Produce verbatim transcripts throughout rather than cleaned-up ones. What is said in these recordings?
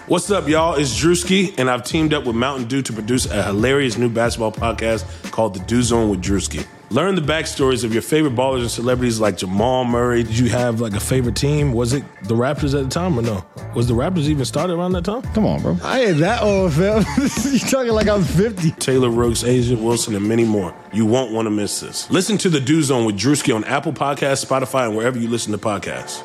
What's up, y'all? It's Drewski, and I've teamed up with Mountain Dew to produce a hilarious new basketball podcast called The Dew Zone with Drewski. Learn the backstories of your favorite ballers and celebrities like Jamal Murray. Did you have like a favorite team? Was it the Raptors at the time or no? Was the Raptors even started around that time? Come on, bro. I ain't that old, fam. You talking like I'm fifty. Taylor Rooks, Asia Wilson, and many more. You won't want to miss this. Listen to The Dew Zone with Drewski on Apple Podcasts, Spotify, and wherever you listen to podcasts.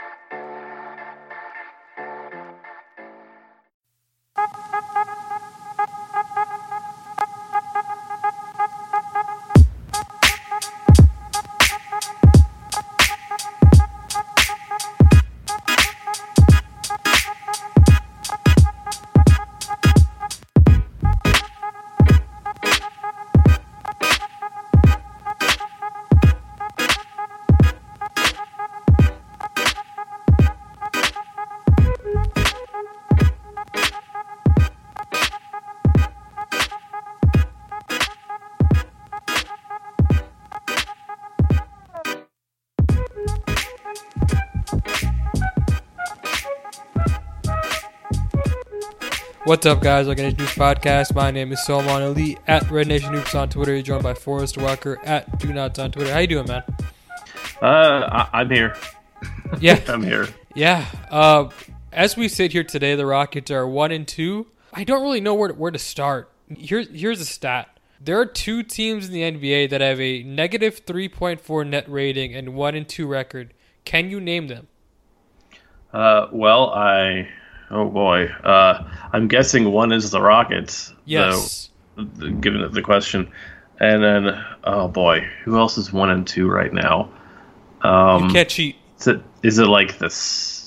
What's up, guys? Welcome to News Podcast. My name is Salman Ali at Red Nation Hoops on Twitter. You're joined by Forrest Walker at Do Nots on Twitter. How you doing, man? Uh, I- I'm here. Yeah, I'm here. Yeah. Uh, as we sit here today, the Rockets are one and two. I don't really know where to, where to start. Here's here's a stat. There are two teams in the N B A that have a negative three point four net rating and one and two record. Can you name them? Uh, well, I. Oh boy. Uh, I'm guessing one is the Rockets. Yes. Though, given the question, and then oh boy, who else is one and two right now? Um, you can't cheat. Is it, is it like the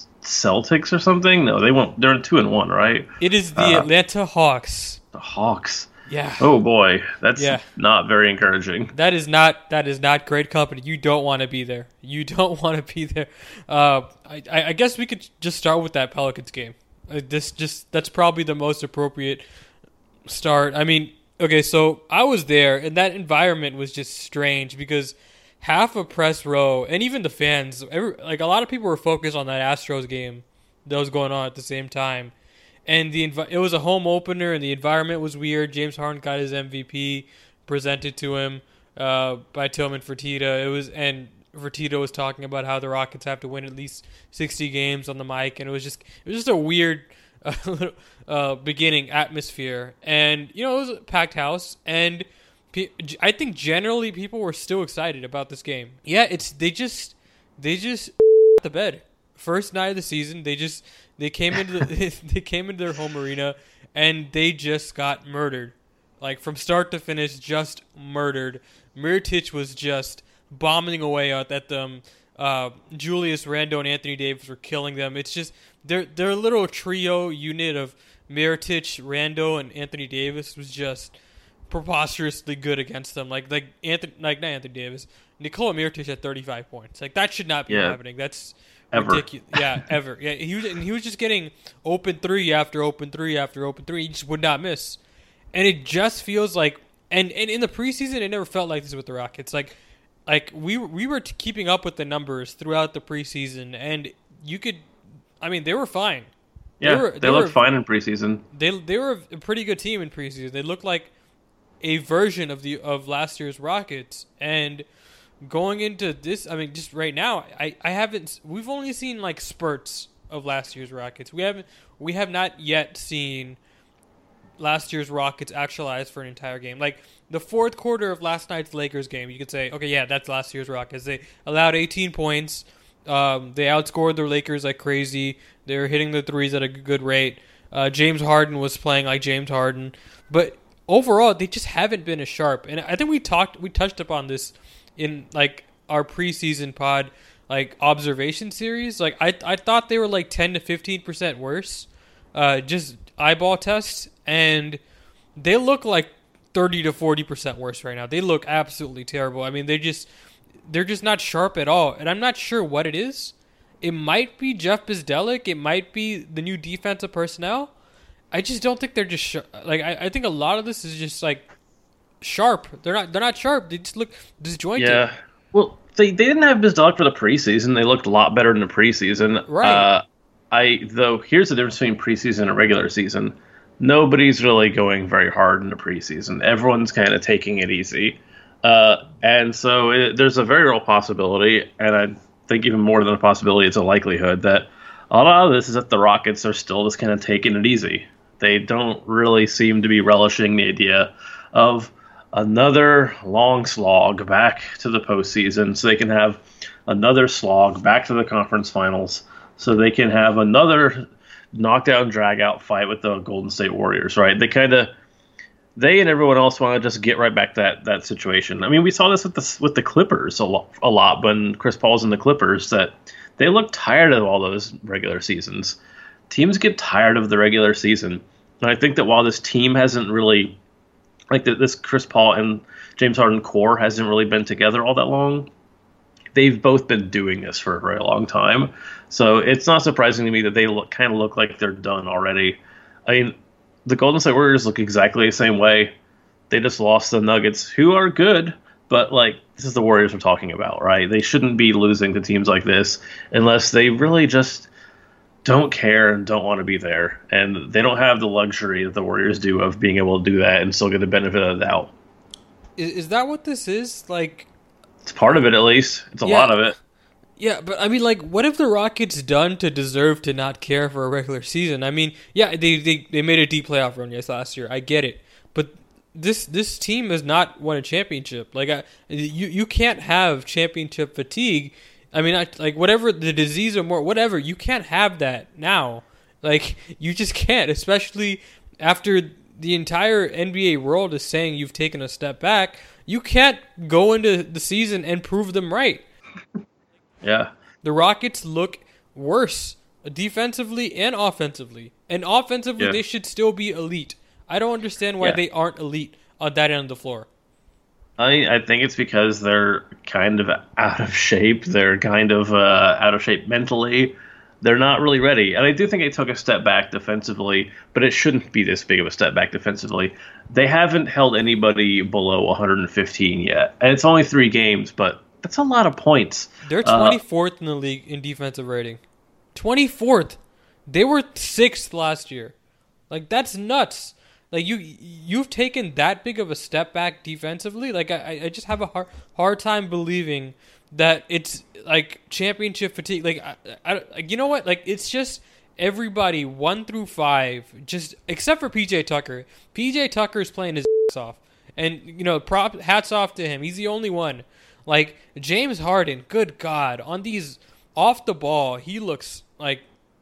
Celtics or something? No, they won't. They're two and one, right? It is the uh, Atlanta Hawks. The Hawks. Yeah. Oh boy, that's yeah. not very encouraging. That is not that is not great company. You don't want to be there. You don't want to be there. Uh, I, I guess we could just start with that Pelicans game. Uh, this just that's probably the most appropriate start. I mean, okay, so I was there, and that environment was just strange because half of press row and even the fans, every, like a lot of people were focused on that Astros game that was going on at the same time. And the it was a home opener, and the environment was weird. James Harden got his M V P presented to him uh, by Tillman Fertitta. It was and Fertitta was talking about how the Rockets have to win at least sixty games on the mic, and it was just it was just a weird uh, uh, beginning atmosphere. And you know, it was a packed house, and pe- I think generally people were still excited about this game. Yeah, it's they just they just the bed first night of the season. They just They came into the, they came into their home arena and they just got murdered, like from start to finish, just murdered. Mirotic was just bombing away at them. Uh, Julius Randle and Anthony Davis were killing them. It's just their their little trio unit of Mirotic, Randle, and Anthony Davis was just preposterously good against them. Like like Anthony, like not Anthony Davis, Nikola Mirotic had thirty-five points. Like that should not be yeah. happening. That's Ever. ridiculous. Yeah, ever. Yeah, he was, and he was just getting open three after open three after open three. He just would not miss, and it just feels like. And, and in the preseason, it never felt like this with the Rockets. Like, like we we were keeping up with the numbers throughout the preseason, and you could, I mean, they were fine. Yeah, they, were, they, they looked were, fine in preseason. They they were a pretty good team in preseason. They looked like a version of the of last year's Rockets, and. Going into this, I mean, just right now, I, I haven't. We've only seen like spurts of last year's Rockets. We haven't. We have not yet seen last year's Rockets actualize for an entire game. Like the fourth quarter of last night's Lakers game, you could say, okay, yeah, that's last year's Rockets. They allowed eighteen points. Um, they outscored the Lakers like crazy. They were hitting the threes at a good rate. Uh, James Harden was playing like James Harden, but overall, they just haven't been as sharp. And I think we talked, we touched upon this. In like our preseason pod, like observation series, like I I thought they were like ten to fifteen percent worse, uh, just eyeball tests, and they look like thirty to forty percent worse right now. They look absolutely terrible. I mean, they just they're just not sharp at all, and I'm not sure what it is. It might be Jeff Bzdelik. It might be the new defensive personnel. I just don't think they're just sh- like I, I think a lot of this is just like. Sharp. They're not. They're not sharp. They just look disjointed. Yeah. Well, they, they didn't have Bzdelik for the preseason. They looked a lot better in the preseason. Right. Uh, I though here's the difference between preseason and regular season. Nobody's really going very hard in the preseason. Everyone's kind of taking it easy, uh, and so it, there's a very real possibility, and I think even more than a possibility, it's a likelihood that a lot of this is that the Rockets are still just kind of taking it easy. They don't really seem to be relishing the idea of another long slog back to the postseason, so they can have another slog back to the conference finals, so they can have another knockdown drag out fight with the Golden State Warriors, right? They kind of, they and everyone else want to just get right back to that, that situation. I mean, we saw this with the, with the Clippers a lot, a lot when Chris Paul's in the Clippers, that they look tired of all those regular seasons. Teams get tired of the regular season. And I think that while this team hasn't really, like the, this Chris Paul and James Harden core hasn't really been together all that long, they've both been doing this for a very long time. So it's not surprising to me that they look, kind of look like they're done already. I mean, the Golden State Warriors look exactly the same way. They just lost the Nuggets, who are good, but like this is the Warriors we're talking about, right? They shouldn't be losing to teams like this unless they really just don't care and don't want to be there. And they don't have the luxury that the Warriors do of being able to do that and still get the benefit of the doubt. Is, is that what this is? Like, it's part of it, at least. It's a yeah, lot of it. Yeah, but I mean, like, what have the Rockets done to deserve to not care for a regular season? I mean, yeah, they they, they made a deep playoff run, yes, last year. I get it. But this this team has not won a championship. Like, I, you, you can't have championship fatigue. I mean, I, like, whatever the disease or more, whatever, you can't have that now. Like, you just can't, especially after the entire N B A world is saying you've taken a step back. You can't go into the season and prove them right. Yeah. The Rockets look worse defensively and offensively. And offensively, yeah. they should still be elite. I don't understand why yeah. they aren't elite on that end of the floor. I I think it's because they're kind of out of shape. They're kind of uh, out of shape mentally. They're not really ready. And I do think they took a step back defensively, but it shouldn't be this big of a step back defensively. They haven't held anybody below one hundred fifteen yet. And it's only three games, but that's a lot of points. They're twenty-fourth uh, in the league in defensive rating. twenty-fourth. They were sixth last year. Like, that's nuts. Like, you, you've taken that big of a step back defensively. Like, I, I just have a hard, hard time believing that it's, like, championship fatigue. Like, I, I, you know what? Like, it's just everybody, one through five, just, except for P J Tucker. P J Tucker's playing his ass off. And, you know, prop hats off to him. He's the only one. Like, James Harden, good God, on these off the ball, he looks like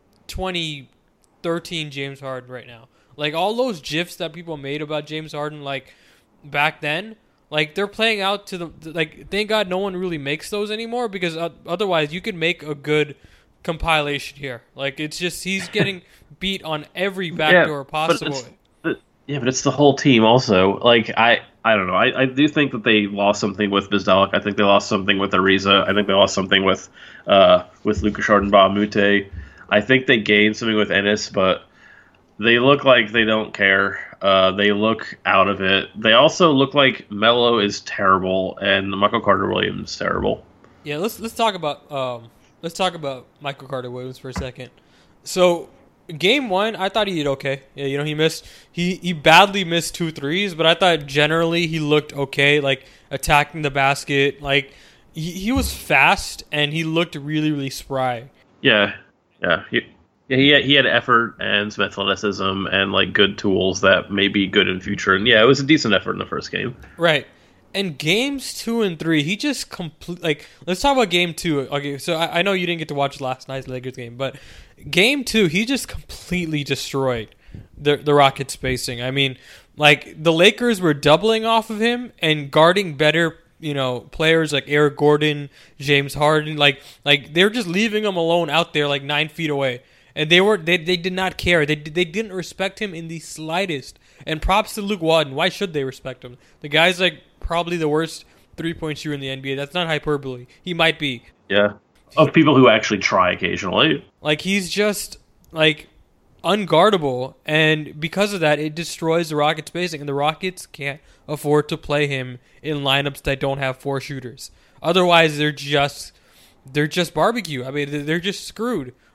twenty thirteen James Harden right now. Like, all those GIFs that people made about James Harden, like, back then, like, they're playing out to the, like, thank God no one really makes those anymore, because otherwise you could make a good compilation here. Like, it's just, he's getting beat on every backdoor yeah, possible. But yeah, but it's the whole team also. Like, I, I don't know. I, I do think that they lost something with Bizdalik. I think they lost something with Ariza. I think they lost something with, uh, with Lucas Harden, Bahamute. I think they gained something with Ennis, but they look like they don't care. Uh, they look out of it. They also look like Melo is terrible and Michael Carter Williams is terrible. Yeah, let's let's talk about um, let's talk about Michael Carter Williams for a second. So, game one, I thought he did okay. Yeah, you know, he missed he he badly missed two threes, but I thought generally he looked okay, like attacking the basket. Like, he he was fast and he looked really really spry. Yeah, yeah. He, Yeah, he had, he had effort and some athleticism and like good tools that may be good in future. And yeah, it was a decent effort in the first game. Right. And games two and three, he just complete like. Let's talk about game two. Okay, so I, I know you didn't get to watch last night's Lakers game, but game two, he just completely destroyed the the Rockets spacing. I mean, like the Lakers were doubling off of him and guarding better, you know, players like Eric Gordon, James Harden. Like like they're just leaving him alone out there, like nine feet away. And they were they they did not care. They they didn't respect him in the slightest. And props to Luke Walton. Why should they respect him? The guy's like probably the worst three-point shooter in the N B A. That's not hyperbole. He might be. Yeah. Of people who actually try occasionally. Like, he's just like unguardable, and because of that, it destroys the Rockets' spacing, and the Rockets can't afford to play him in lineups that don't have four shooters. Otherwise, they're just they're just barbecue. I mean, they're just screwed.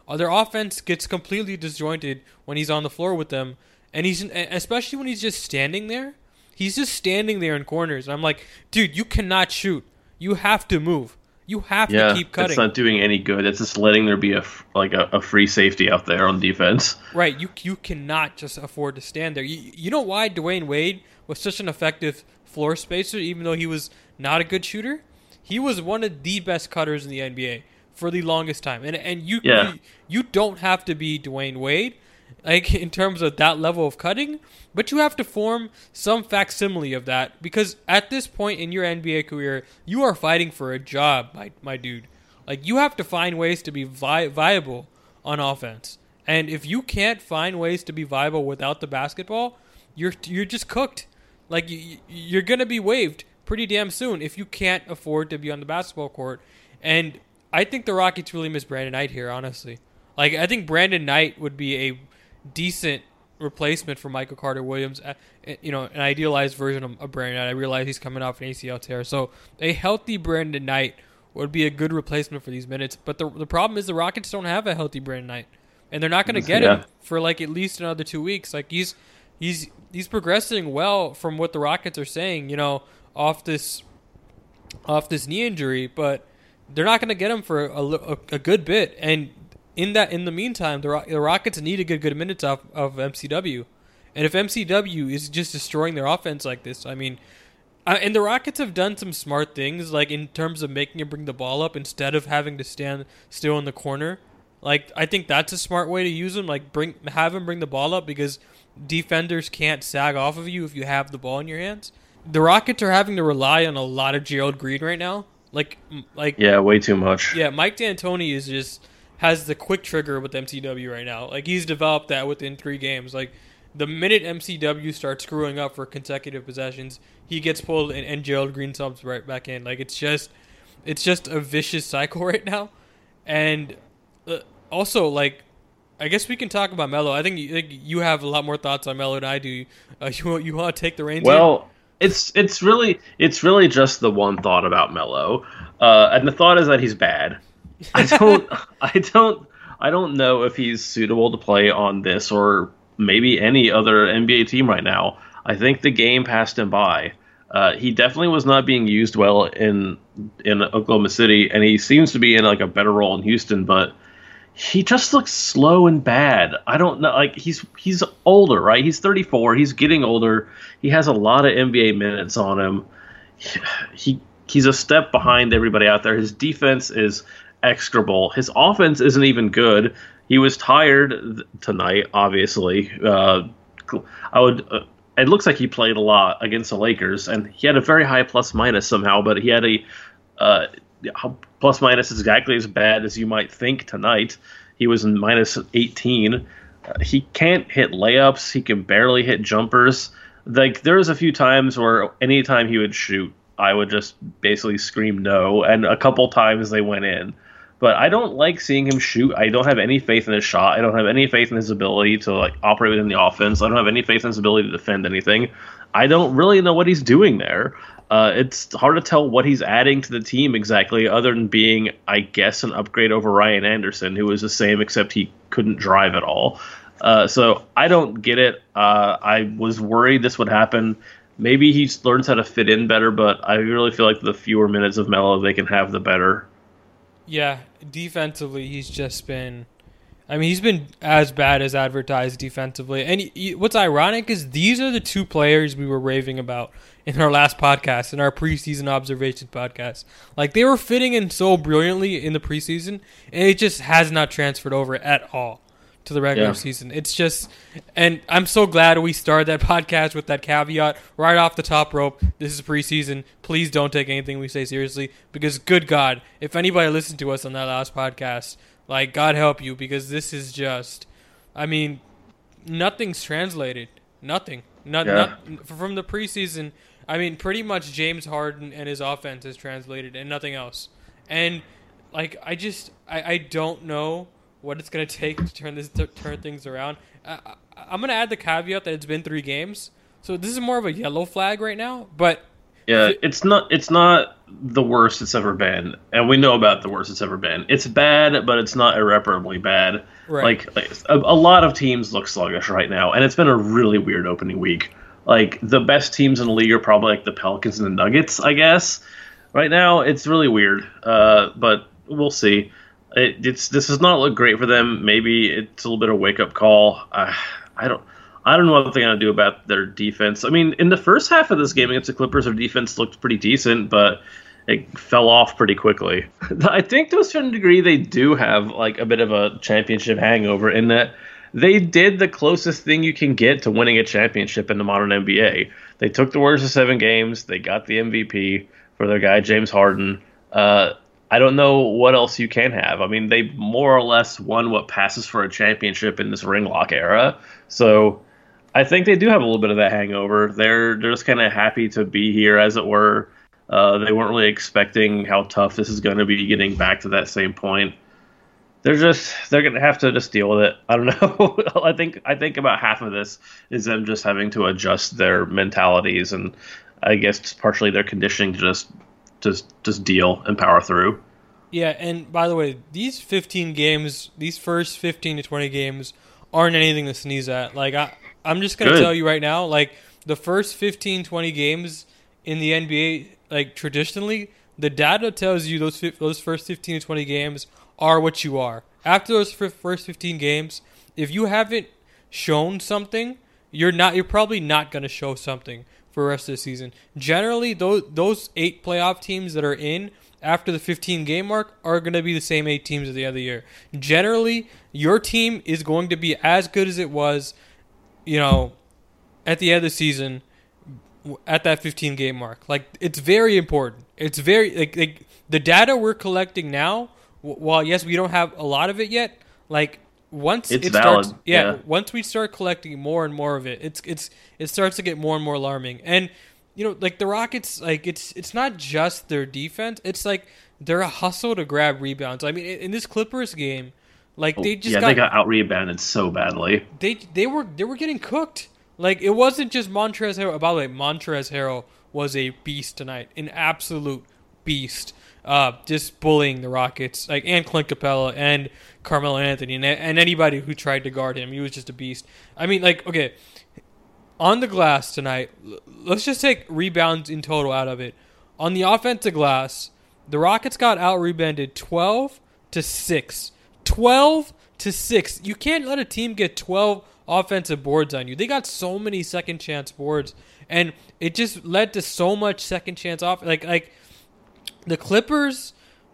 Uh, their offense gets completely disjointed when he's on the floor with them, and he's especially when he's just standing there. He's just standing there in corners. And I'm like, dude, you cannot shoot. You have to move. You have yeah, to keep cutting. It's not doing any good. It's just letting there be a like a, a free safety out there on defense. Right. You you cannot just afford to stand there. You, you know why Dwayne Wade was such an effective floor spacer, even though he was not a good shooter? He was one of the best cutters in the N B A for the longest time. And and you yeah. you, you don't have to be Dwayne Wade, like in terms of that level of cutting, but you have to form some facsimile of that, because at this point in your N B A career, you are fighting for a job, my my dude. Like, you have to find ways to be vi- viable on offense. And if you can't find ways to be viable without the basketball, you're you're just cooked. Like, you, you're going to be waived pretty damn soon if you can't afford to be on the basketball court. And I think the Rockets really miss Brandon Knight here, honestly. Like, I think Brandon Knight would be a decent replacement for Michael Carter-Williams, you know, an idealized version of, of Brandon Knight. I realize he's coming off an A C L tear, so a healthy Brandon Knight would be a good replacement for these minutes. But the the problem is the Rockets don't have a healthy Brandon Knight, and they're not going to get yeah. him for like at least another two weeks. Like, he's he's he's progressing well from what the Rockets are saying, you know, off this off this knee injury, but they're not going to get him for a, a, a good bit. And in that, in the meantime, the, the Rockets need to get good minutes off of M C W. And if M C W is just destroying their offense like this, I mean, uh, and the Rockets have done some smart things, like in terms of making him bring the ball up instead of having to stand still in the corner. Like, I think that's a smart way to use him. Like, bring have him bring the ball up, because defenders can't sag off of you if you have the ball in your hands. The Rockets are having to rely on a lot of Gerald Green right now. Like, like yeah, way too much. Yeah, Mike D'Antoni is just has the quick trigger with M C W right now. Like, he's developed that within three games. Like, the minute M C W starts screwing up for consecutive possessions, he gets pulled and, and Gerald Green subs right back in. Like, it's just, it's just a vicious cycle right now. And uh, also, like, I guess we can talk about Melo. I think you, like, you have a lot more thoughts on Melo than I do. Uh, you you want to take the reins? Well, here? it's it's really it's really just the one thought about Melo, uh, and the thought is that he's bad. I don't I don't I don't know if he's suitable to play on this or maybe any other N B A team right now. I think the game passed him by. Uh, he definitely was not being used well in in Oklahoma City, and he seems to be in like a better role in Houston, but he just looks slow and bad. I don't know. Like, he's he's older, right? He's thirty-four. He's getting older. He has a lot of N B A minutes on him. He he's a step behind everybody out there. His defense is execrable. His offense isn't even good. He was tired th- tonight, obviously. Uh, I would. Uh, it looks like he played a lot against the Lakers, and he had a very high plus minus somehow. But he had a uh, plus minus is exactly as bad as you might think tonight. He was in minus eighteen. Uh, he can't hit layups. He can barely hit jumpers. Like, there was a few times where anytime he would shoot, I would just basically scream no, and a couple times they went in. But I don't like seeing him shoot. I don't have any faith in his shot. I don't have any faith in his ability to like operate within the offense. I don't have any faith in his ability to defend anything. I don't really know what he's doing there. Uh, it's hard to tell what he's adding to the team exactly, other than being, I guess, an upgrade over Ryan Anderson, who was the same except he couldn't drive at all. Uh, so I don't get it. Uh, I was worried this would happen. Maybe he learns how to fit in better, but I really feel like the fewer minutes of Melo they can have, the better. Yeah, defensively, he's just been... I mean, he's been as bad as advertised defensively. And he, he, what's ironic is these are the two players we were raving about in our last podcast, in our preseason observations podcast. Like, they were fitting in so brilliantly in the preseason, and it just has not transferred over at all to the regular yeah. season. It's just... And I'm so glad we started that podcast with that caveat right off the top rope. This is preseason. Please don't take anything we say seriously, because good God, if anybody listened to us on that last podcast, like, God help you, because this is just... I mean, nothing's translated. Nothing. Not, yeah. not from the preseason. I mean, pretty much James Harden and his offense is translated and nothing else. And, like, I just... I, I don't know what it's going to take to turn this to turn things around. I, I, I'm going to add the caveat that it's been three games. So this is more of a yellow flag right now. But Yeah, it's not it's not the worst it's ever been, and we know about the worst it's ever been. It's bad, but it's not irreparably bad. Right. Like, like a, a lot of teams look sluggish right now, and it's been a really weird opening week. Like the best teams in the league are probably like the Pelicans and the Nuggets, I guess. Right now, it's really weird, uh, but we'll see. It, it's this does not look great for them. Maybe it's a little bit of a wake up call. Uh, I don't. I don't know what they're going to do about their defense. I mean, in the first half of this game against the Clippers, their defense looked pretty decent, but it fell off pretty quickly. I think to a certain degree they do have like a bit of a championship hangover in that they did the closest thing you can get to winning a championship in the modern N B A. They took the Warriors to seven games. They got the M V P for their guy, James Harden. Uh, I don't know what else you can have. I mean, they more or less won what passes for a championship in this ring lock era. So I think they do have a little bit of that hangover. They're, they're just kind of happy to be here, as it were. Uh, they weren't really expecting how tough this is going to be getting back to that same point. They're just they're going to have to just deal with it. I don't know. I think I think about half of this is them just having to adjust their mentalities and I guess partially their conditioning to just just just deal and power through. Yeah, and by the way, these fifteen games, these first fifteen to twenty games aren't anything to sneeze at. Like I I'm just going to tell you right now, like the first fifteen, twenty games in the N B A, like traditionally, the data tells you those those first fifteen to twenty games are what you are. After those first fifteen games, if you haven't shown something, you're not you're probably not going to show something for the rest of the season. Generally, those those eight playoff teams that are in after the fifteen game mark are going to be the same eight teams at the end of the year. Generally, your team is going to be as good as it was, you know, at the end of the season at that fifteen game mark. Like, it's very important. It's very like, like the data we're collecting now, while yes, we don't have a lot of it yet, like once it's it valid. starts yeah, yeah, once we start collecting more and more of it, it's it's it starts to get more and more alarming. And you know, like the Rockets, like it's it's not just their defense, it's like they're a hustle to grab rebounds. I mean, in, in this Clippers game, like they just yeah, got, they got out rebounded so badly. They they were they were getting cooked. Like, it wasn't just Montrezl Harrell. By the way, Montrezl Harrell was a beast tonight, an absolute beast. Uh, just bullying the Rockets, like, and Clint Capella and Carmelo Anthony and, and anybody who tried to guard him. He was just a beast. I mean, like, okay, on the glass tonight, let's just take rebounds in total out of it. On the offensive glass, the Rockets got out-rebounded twelve to six. twelve to six. You can't let a team get twelve offensive boards on you. They got so many second chance boards, and it just led to so much second chance off. Like like the Clippers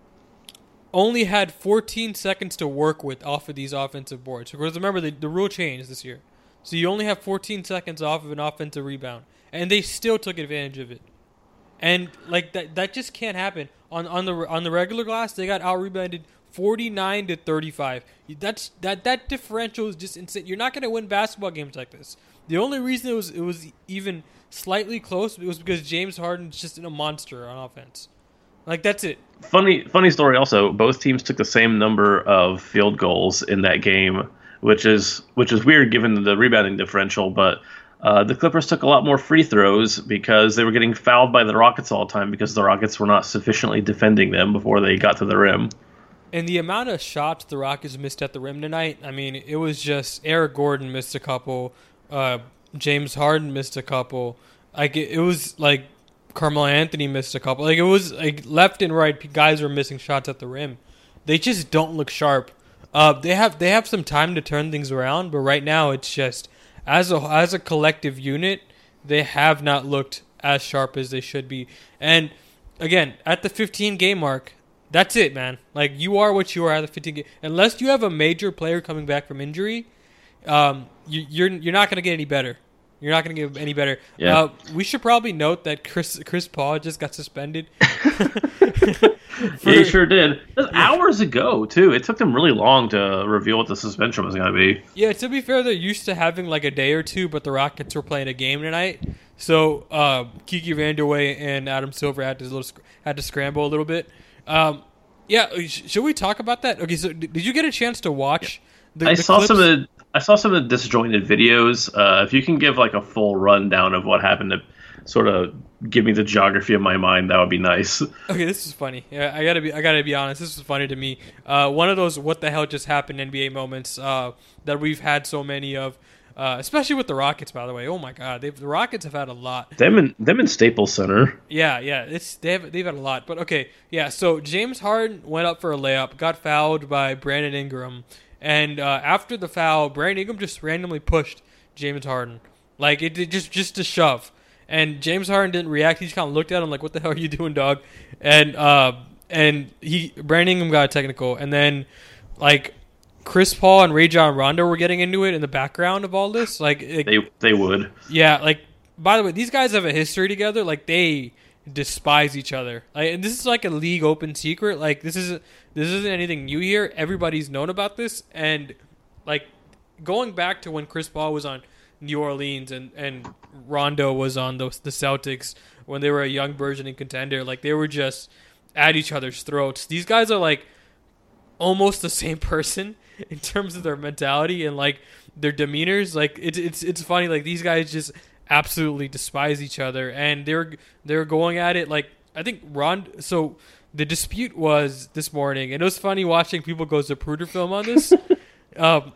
only had fourteen seconds to work with off of these offensive boards. Because remember, the, the rule changed this year, so you only have fourteen seconds off of an offensive rebound, and they still took advantage of it. And like that that just can't happen on on the on the regular glass. They got out rebounded forty-nine to thirty-five. That's that that differential is just insane. You're not going to win basketball games like this. The only reason it was it was even slightly close was because James Harden's just a monster on offense. Like, that's it. Funny funny story also, both teams took the same number of field goals in that game, which is which is weird given the rebounding differential, but uh, the Clippers took a lot more free throws because they were getting fouled by the Rockets all the time because the Rockets were not sufficiently defending them before they got to the rim. And the amount of shots the Rockets missed at the rim tonight, I mean, it was just Eric Gordon missed a couple, uh, James Harden missed a couple. Like, it, it was like Carmelo Anthony missed a couple. Like, it was like left and right, guys were missing shots at the rim. They just don't look sharp. Uh, they have they have some time to turn things around, but right now it's just as a as a collective unit, they have not looked as sharp as they should be. And again, at the fifteen game mark, that's it, man. Like, you are what you are at the fifteen game. Unless you have a major player coming back from injury, um, you, you're you're not going to get any better. You're not going to get any better. Yeah. Uh, we should probably note that Chris Chris Paul just got suspended. For, he sure did. That was hours ago, too. It took them really long to reveal what the suspension was going to be. Yeah, to be fair, they're used to having like a day or two, but the Rockets were playing a game tonight. So uh, Kiki Vanderway and Adam Silver had to, little, had to scramble a little bit. Um, yeah, should we talk about that? Okay, so did you get a chance to watch the, I the saw clips? some of the I saw some of the disjointed videos. Uh, if you can give like a full rundown of what happened to sort of give me the geography of my mind, that would be nice. Okay, this is funny. Yeah, I gotta be. I gotta be honest. This is funny to me. Uh, one of those "what the hell just happened" N B A moments uh, that we've had so many of, uh, especially with the Rockets. By the way, oh my God, they've, the Rockets have had a lot. Them in them in Staples Center. Yeah, yeah, it's they've they've had a lot. But okay, yeah. So James Harden went up for a layup, got fouled by Brandon Ingram, and uh, after the foul, Brandon Ingram just randomly pushed James Harden, like it did just just to shove. And James Harden didn't react. He just kind of looked at him like, "What the hell are you doing, dog?" And uh, and he Brandon Ingram got a technical, and then like Chris Paul and Rajon Rondo were getting into it in the background of all this. Like it, They they would. yeah, like by the way, these guys have a history together. Like they despise each other. Like, and this is like a league open secret. Like this is this isn't anything new here. Everybody's known about this. And like going back to when Chris Paul was on New Orleans and, and Rondo was on the the Celtics when they were a young burgeoning contender, like they were just at each other's throats. These guys are like almost the same person in terms of their mentality and like their demeanors. Like it's it's it's funny. Like these guys just absolutely despise each other, and they're they're going at it. Like I think Ron. So the dispute was this morning, and it was funny watching people go Zapruder film on this. um,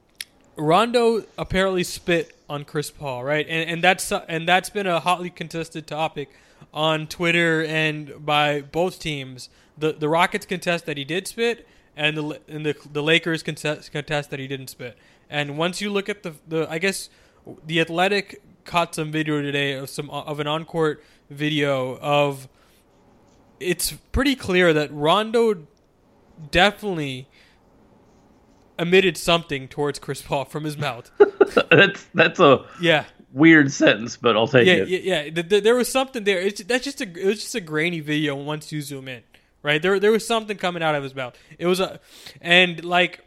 Rondo apparently spit on Chris Paul, right? And and that's and that's been a hotly contested topic on Twitter and by both teams. The the Rockets contest that he did spit, and the and the the Lakers contest, contest that he didn't spit. And once you look at the the I guess the Athletic caught some video today of some of an on-court video of it's pretty clear that Rondo definitely emitted something towards Chris Paul from his mouth. that's that's a Yeah, weird sentence, but I'll take yeah, it. yeah. yeah. Th- th- There was something there. It's that's just a it was just a grainy video once you zoom in, right? There there was something coming out of his mouth. It was a and like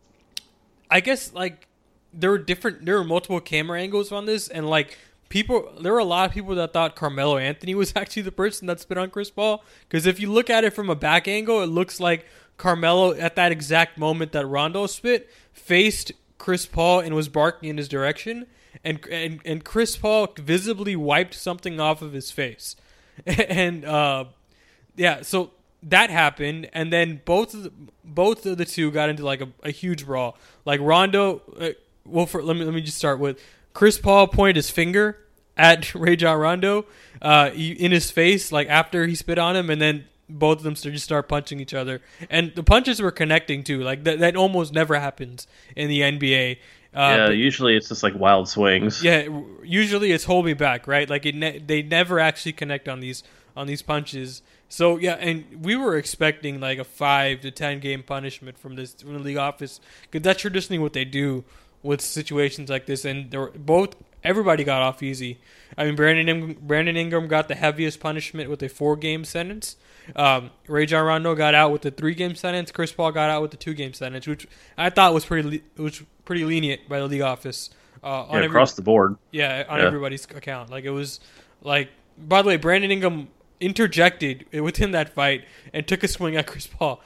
I guess like there were different there were multiple camera angles on this, and like people there were a lot of people that thought Carmelo Anthony was actually the person that spit on Chris Paul, because if you look at it from a back angle, it looks like Carmelo at that exact moment that Rondo spit faced Chris Paul and was barking in his direction, and and, and Chris Paul visibly wiped something off of his face. And uh, yeah, so that happened, and then both of the, both of the two got into like a, a huge brawl. Like Rondo, uh, well, for, let me let me just start with Chris Paul pointed his finger at Rajon Rondo uh, in his face, like after he spit on him, and then both of them just start punching each other, and the punches were connecting too. Like that, that almost never happens in the N B A. Uh, yeah, but, usually it's just like wild swings. yeah, usually it's hold me back, right? Like it, ne- they never actually connect on these on these punches. So yeah, and we were expecting like a five to ten game punishment from this from the league office, because that's traditionally what they do with situations like this. And they were both everybody got off easy. I mean, Brandon Ingram, Brandon Ingram got the heaviest punishment with a four game sentence. Um, Rajon Rondo got out with the three game sentence. Chris Paul got out with the two game sentence, which I thought was pretty which pretty lenient by the league office. Uh, on Yeah, every, across the board. yeah, on Yeah. everybody's account. Like it was like. By the way, Brandon Ingram interjected within that fight and took a swing at Chris Paul.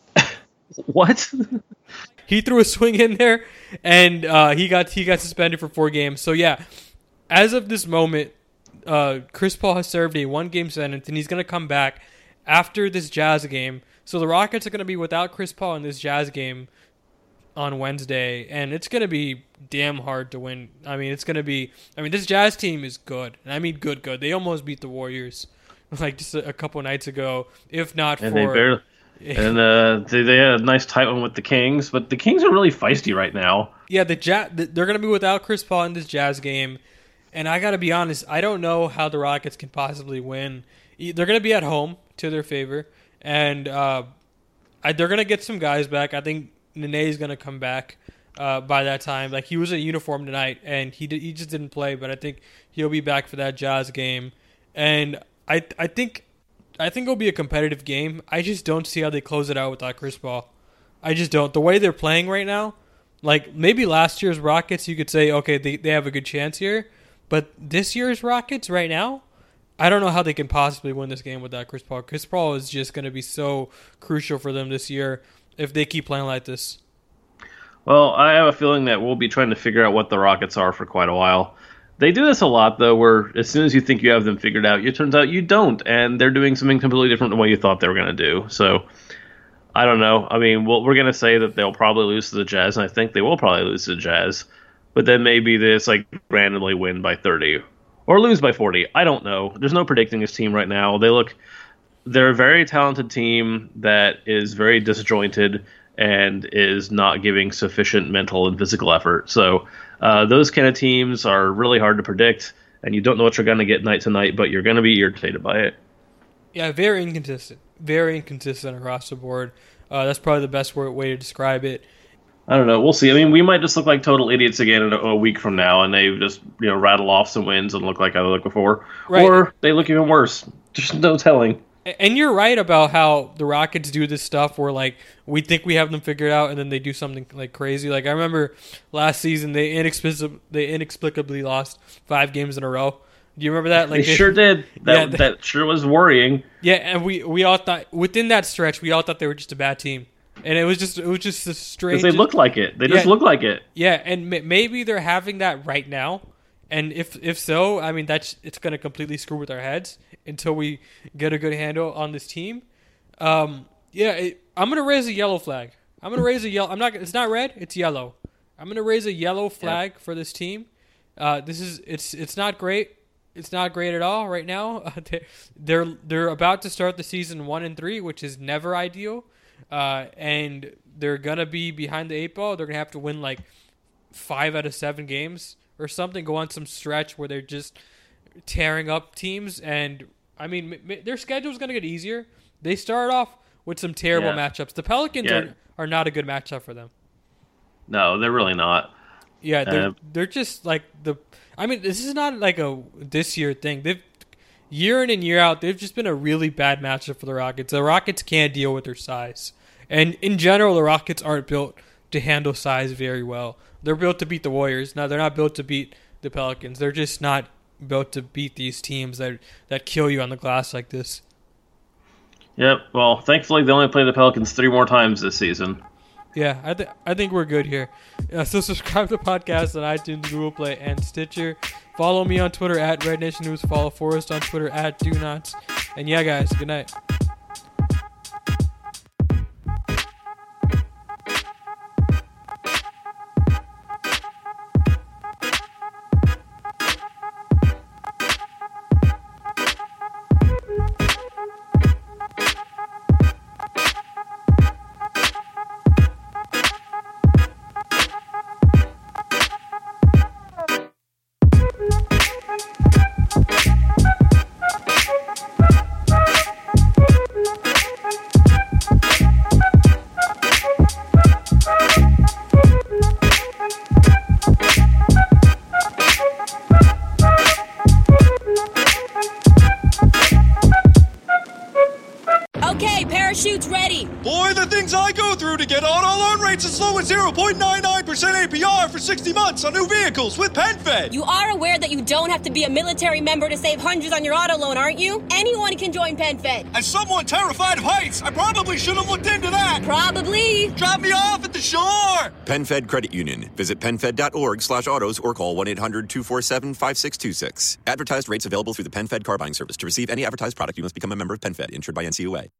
What? He threw a swing in there, and uh, he got he got suspended for four games. So yeah, as of this moment, uh, Chris Paul has served a one game sentence, and he's going to come back after this Jazz game. So the Rockets are going to be without Chris Paul in this Jazz game on Wednesday, and it's going to be damn hard to win. I mean, it's going to be. I mean, this Jazz team is good, and I mean good, good. They almost beat the Warriors like just a, a couple nights ago, if not And for. they barely. And uh, they, they had a nice tight one with the Kings, but the Kings are really feisty right now. Yeah, the Jazz, they're going to be without Chris Paul in this Jazz game, and I got to be honest, I don't know how the Rockets can possibly win. They're going to be at home to their favor, and uh, I, they're going to get some guys back. I think Nene is going to come back uh, by that time. Like he was in uniform tonight, and he did, he just didn't play, but I think he'll be back for that Jazz game, and I I think. I think it'll be a competitive game. I just don't see how they close it out without Chris Paul. I just don't. The way they're playing right now, like maybe last year's Rockets, you could say, okay, they, they have a good chance here. But this year's Rockets right now, I don't know how they can possibly win this game without Chris Paul. Chris Paul is just going to be so crucial for them this year if they keep playing like this. Well, I have a feeling that we'll be trying to figure out what the Rockets are for quite a while. They do this a lot, though, where as soon as you think you have them figured out, it turns out you don't, and they're doing something completely different than what you thought they were going to do. So, I don't know. I mean, well, we're going to say that they'll probably lose to the Jazz, and I think they will probably lose to the Jazz. But then maybe they just, like, randomly win by thirty. Or lose by forty. I don't know. There's no predicting this team right now. They look... They're a very talented team that is very disjointed and is not giving sufficient mental and physical effort. So uh, those kind of teams are really hard to predict, and you don't know what you're going to get night to night, but you're going to be irritated by it. Yeah, very inconsistent. Very inconsistent across the board. Uh, that's probably the best word, way to describe it. I don't know. We'll see. I mean, we might just look like total idiots again in a, a week from now, and they just you know rattle off some wins and look like how they looked before. Right. Or they look even worse. There's no telling. And you're right about how the Rockets do this stuff where, like, we think we have them figured out, and then they do something, like, crazy. Like, I remember last season they, inexplicably, they inexplicably lost five games in a row. Do you remember that? Like They, they sure did. That yeah, they, that sure was worrying. Yeah, and we, we all thought, within that stretch, we all thought they were just a bad team. And it was just it was just a strange... Because they look like it. They yeah, just look like it. Yeah, and m- maybe they're having that right now. And if if so, I mean, that's it's going to completely screw with our heads until we get a good handle on this team. Um, yeah, it, I'm going to raise a yellow flag. I'm going to raise a yellow. I'm not. It's not red. It's yellow. I'm going to raise a yellow flag yep. for this team. Uh, this is it's it's not great. It's not great at all right now. Uh, they're they're about to start the season one and three, which is never ideal. Uh, and they're gonna be behind the eight ball. They're gonna have to win like five out of seven games or something. Go on some stretch where they're just tearing up teams. And I mean, m- m- their schedule is gonna get easier. They start off with some terrible yeah. matchups. The Pelicans yeah. are, are not a good matchup for them. No, they're really not. Yeah, they're uh, they're just like the. I mean, this is not like a this year thing. They've year in and year out, they've just been a really bad matchup for the Rockets. The Rockets can't deal with their size, and in general, the Rockets aren't built to handle size very well. They're built to beat the Warriors. Now, they're not built to beat the Pelicans. They're just not built to beat these teams that that kill you on the glass like this. Yep. Well, thankfully, they only play the Pelicans three more times this season. Yeah, I, th- I think we're good here. Uh, so subscribe to the podcast on iTunes, Google Play, and Stitcher. Follow me on Twitter at Red Nation News. Follow Forrest on Twitter at Do Nots. And yeah, guys, good night. sixty months on new vehicles with PenFed. You are aware that you don't have to be a military member to save hundreds on your auto loan, aren't you? Anyone can join PenFed. As someone terrified of heights, I probably should have looked into that. Probably. Drop me off at the shore. PenFed Credit Union. Visit PenFed.org slash autos or call one eight hundred two four seven five six two six. Advertised rates available through the PenFed car buying service. To receive any advertised product, you must become a member of PenFed, insured by N C U A.